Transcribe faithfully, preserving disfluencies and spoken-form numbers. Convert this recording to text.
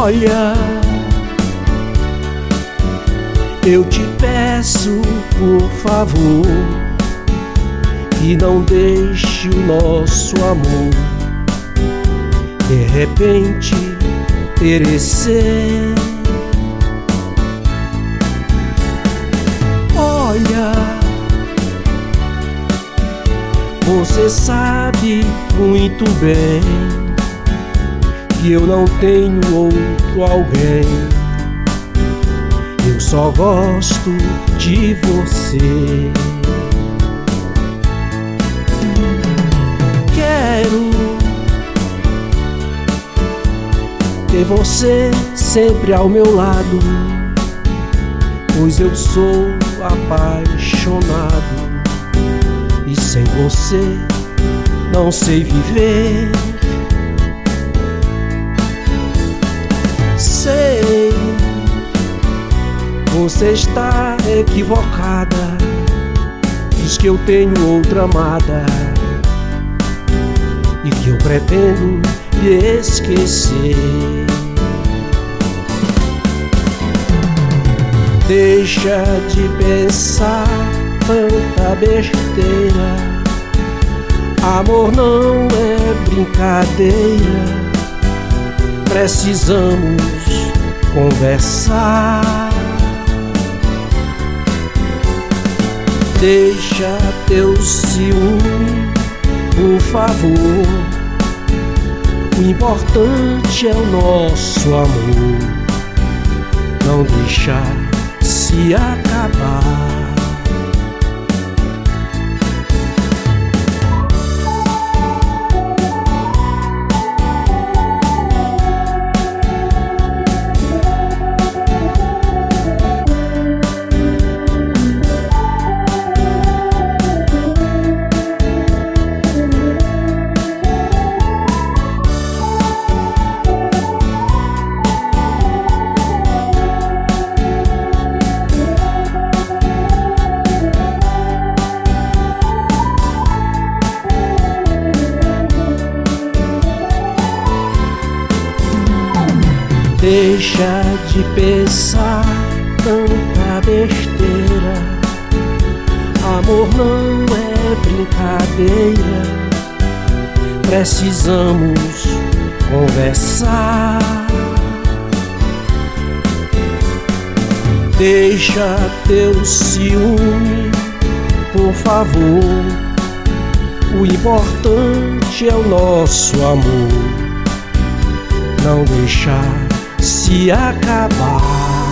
Olha, eu te peço, por favor, que não deixe o nosso amor de repente perecer. Olha, você sabe muito bem que eu não tenho outro alguém. Eu só gosto de você. Quero ter você sempre ao meu lado, pois eu sou apaixonado e sem você não sei viver. Sei, você está equivocada, diz que eu tenho outra amada e que eu pretendo lhe esquecer. Deixa de pensar tanta besteira, amor não é brincadeira. Precisamos conversar. Deixa teu ciúme, por favor. O importante é o nosso amor, não deixar se acabar. Deixa de pensar tanta besteira, amor não é brincadeira. Precisamos conversar. Deixa teu ciúme, por favor. O importante é o nosso amor, não deixar se acabar.